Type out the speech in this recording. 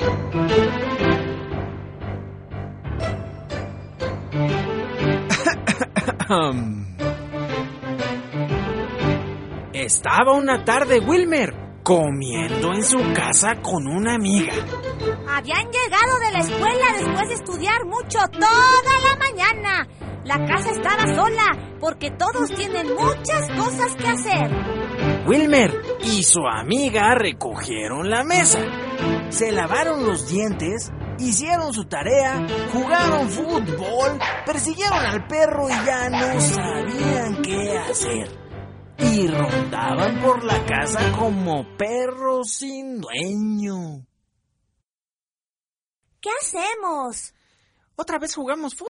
Estaba una tarde Wilmer comiendo en su casa con una amiga. Habían llegado de la escuela después de estudiar mucho toda la mañana. La casa estaba sola porque todos tienen muchas cosas que hacer. Wilmer y su amiga recogieron la mesa, se lavaron los dientes, hicieron su tarea, jugaron fútbol, persiguieron al perro y ya no sabían qué hacer. Y rondaban por la casa como perros sin dueño. ¿Qué hacemos? Otra vez jugamos fútbol.